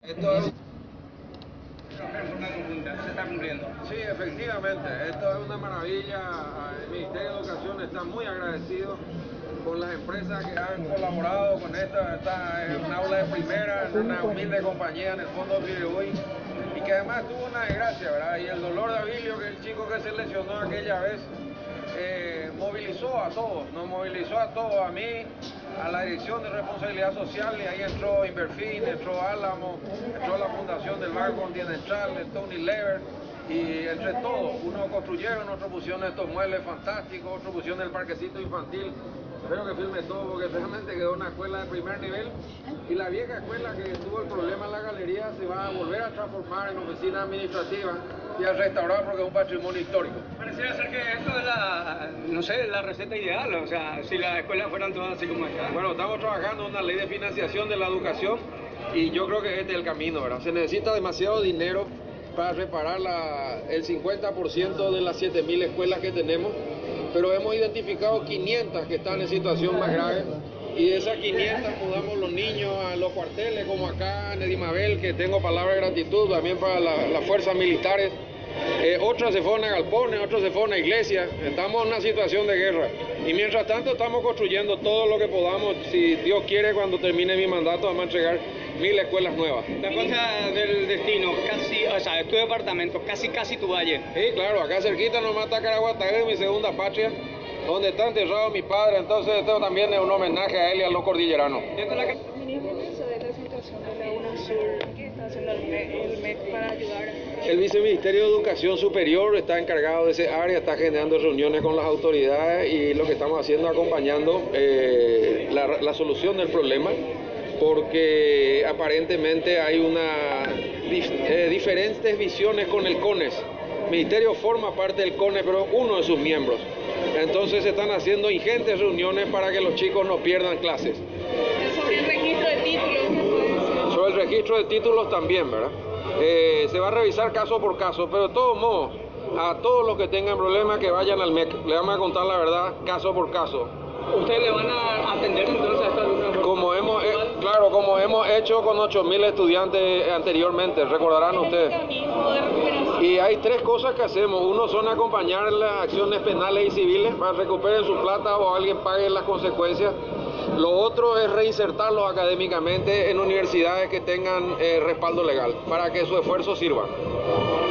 Esto es... Se está cumpliendo. Sí, efectivamente, esto es una maravilla. El Ministerio de Educación está muy agradecido con las empresas que han colaborado con esta. Esta es un aula de primera, en una humilde compañía en el fondo de Pirihuy, y que además tuvo una desgracia, ¿verdad? Y el dolor de Abilio, que es el chico que se lesionó aquella vez, movilizó a todos, nos movilizó a todos, a mí, a la Dirección de Responsabilidad Social, y ahí entró Inverfin, entró Álamo, entró la Fundación del Banco Continental, entró Unilever, y entre todos, unos construyeron, otros pusieron estos muebles fantásticos, otros pusieron el parquecito infantil. Espero que filme todo porque realmente quedó una escuela de primer nivel, y la vieja escuela que tuvo el problema en la galería se va a volver a transformar en oficina administrativa y a restaurar porque es un patrimonio histórico. Pareciera ser que esto es la, no sé, la receta ideal, o sea, si las escuelas fueran todas así como están. Bueno, estamos trabajando en una ley de financiación de la educación y yo creo que este es el camino, ¿verdad? Se necesita demasiado dinero para reparar el 50% de las 7.000 escuelas que tenemos, pero hemos identificado 500 que están en situación más grave, y de esas 500 mudamos los niños a los cuarteles, como acá en Edimabel, que tengo palabra de gratitud también para las fuerzas militares. Otros se fueron a galpones, otros se fueron a iglesias. Estamos en una situación de guerra y mientras tanto estamos construyendo todo lo que podamos. Si Dios quiere, cuando termine mi mandato vamos a entregar 1.000 escuelas nuevas. La cosa del destino, casi, o sea, tu departamento, casi tu valle. Sí, claro, acá cerquita nomás está Caraguatagüe, mi segunda patria, donde está enterrado mi padre. Entonces esto también es un homenaje a él y a los cordilleranos. Ministro, de la situación de la UNASUR, ¿qué está haciendo el MEC para ayudar? El Viceministerio de Educación Superior está encargado de ese área, está generando reuniones con las autoridades, y lo que estamos haciendo es acompañando la solución del problema, porque aparentemente hay diferentes visiones con el CONES. El Ministerio forma parte del CONES, pero uno de sus miembros. Entonces se están haciendo ingentes reuniones para que los chicos no pierdan clases. Sobre el registro de títulos, ¿qué puede ser? Sobre el registro de títulos también, ¿verdad? Se va a revisar caso por caso, pero de todos modos, a todos los que tengan problemas que vayan al MEC, le vamos a contar la verdad caso por caso. ¿Ustedes le van a atender entonces a estos alumnos? Como hemos hecho con 8.000 estudiantes anteriormente, recordarán ustedes. Y hay tres cosas que hacemos. Uno son acompañar las acciones penales y civiles para que recuperen su plata o alguien pague las consecuencias. Lo otro es reinsertarlos académicamente en universidades que tengan respaldo legal para que su esfuerzo sirva.